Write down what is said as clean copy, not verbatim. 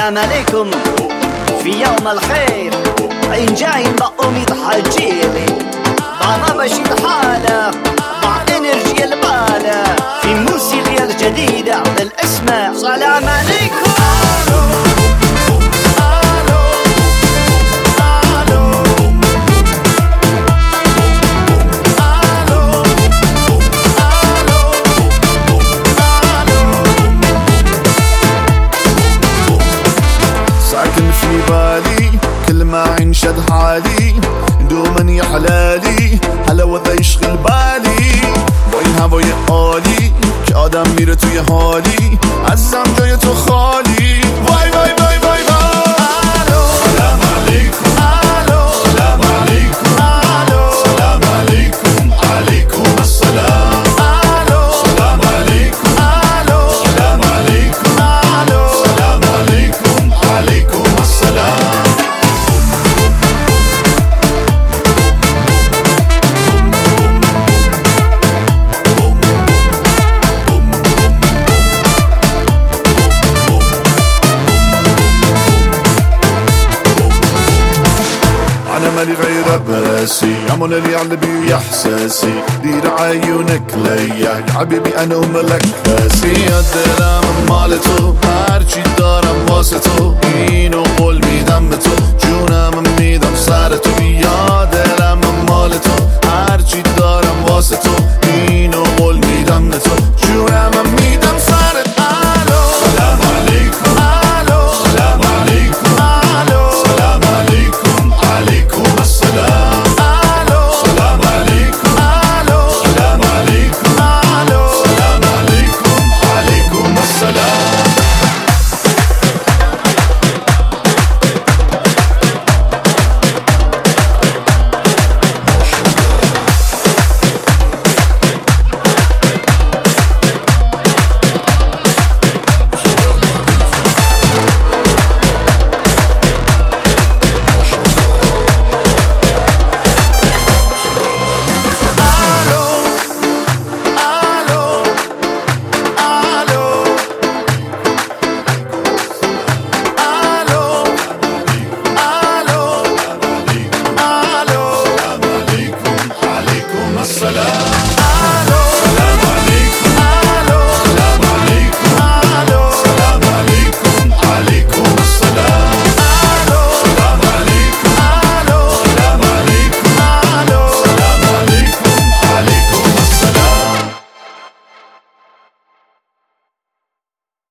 سلام عليكم في يوم الخير عين جايين بأميد حجيلي بعض بشيد حالة بعض انرجي البالة في موسيقى الجديدة بالاسماء سلام عليكم. ساكن في بالي كل ما ينشد حالي دوما يحلالي حلاوة يشغل بالي با این هوای عالی که آدم میره توی حالی عزیزم جای تو خالی وای وای وای وای وای. سلام علیکم سلام علیکم سلام علیکم علیکم السلام سلام علیکم سلام علیکم سلام علیکم علیکم السلام. أنا مالي غير براسي عمل اللي على بي إحساسي دير عيونك ليا يا حبيبي أنا وملك راسي الدرام مالتو هرچی دارم واسه تو